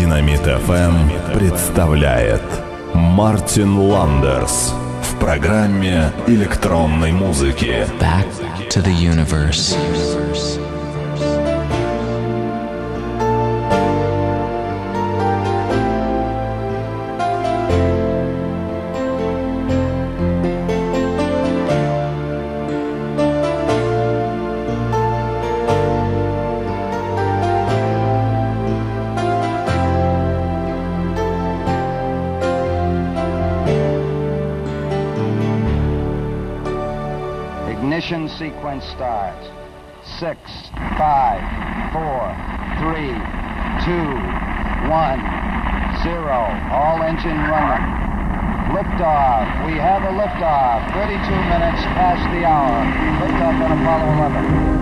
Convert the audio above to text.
Динамит FM представляет Мартин Ландерс в программе электронной музыки Back to the Universe. Ignition sequence starts. 6, 5, 4, 3, 2, 1, 0. All engine running. Liftoff. We have a liftoff. 32 minutes past the hour. Liftoff on Apollo 11.